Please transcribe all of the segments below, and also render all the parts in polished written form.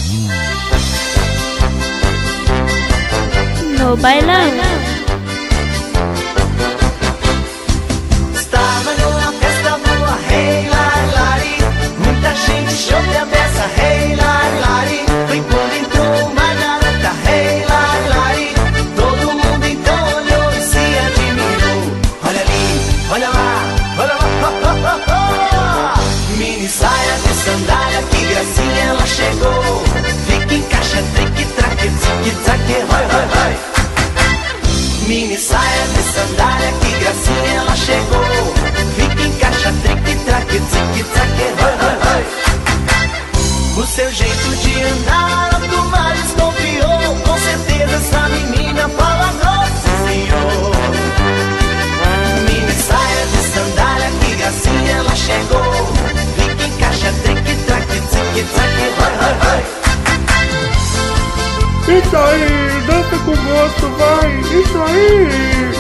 No bailão. Estava numa festa boa, hey, lari, lari. Muita gente chove a beça, hey, lari, lari. Foi quando entrou uma garota, hey, lari, lari. Todo mundo então olhou e se admirou. Olha ali, olha lá, olha lá, oh, oh, oh, oh. Mini saia de sandália, que gracinha ela chegou. Fica em caixa, trique, traque, tique, traque, vai, vai, vai. Mini saia de sandália, que gracinha ela chegou. Fica em caixa, trique, traque, tique, traque, vai, vai, vai. O seu jeito de andar, a turma desconfiou. Com certeza essa menina fala nossa senhor. Mini saia de sandália, que gracinha ela chegou. Fica em caixa, trique, traque, tique, traque, vai, vai, vai. Isso aí, dança com gosto, vai, isso aí.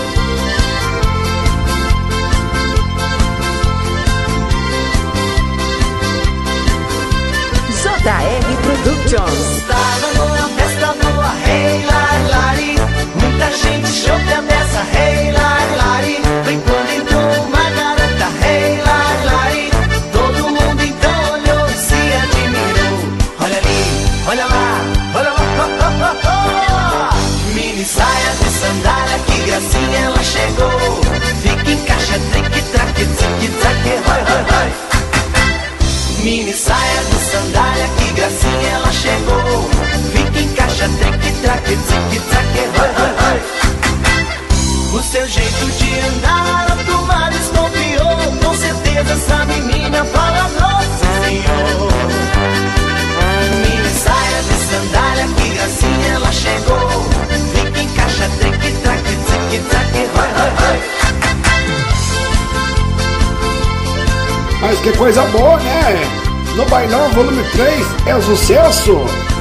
JR Productions. Estava numa festa boa, hey, lari, lari. Muita gente chove a beça, hey, lari, lari. Foi quando entrou uma garota, hey, lari, lari. Todo mundo então olhou e se admirou. Olha ali, olha lá, olha lá, oh, oh, oh, oh. Mini saia de sandália, que gracinha ela chegou. Fica em caixa, trique, traque, tique, traque, vai, vai, vai. Mini saia de sandália, que gracinha ela chegou. Fica em caixa, trique, traque, tique, traque, vai, vai, vai. O seu jeito de andar, a turma desconfiou. Com certeza essa menina fala nossa senhor. Mini saia de sandália, que gracinha ela chegou. Fica em caixa, trique, traque, tique, traque, vai, vai, vai. Mas que coisa boa, né? No Bailão Volume 3 é o sucesso.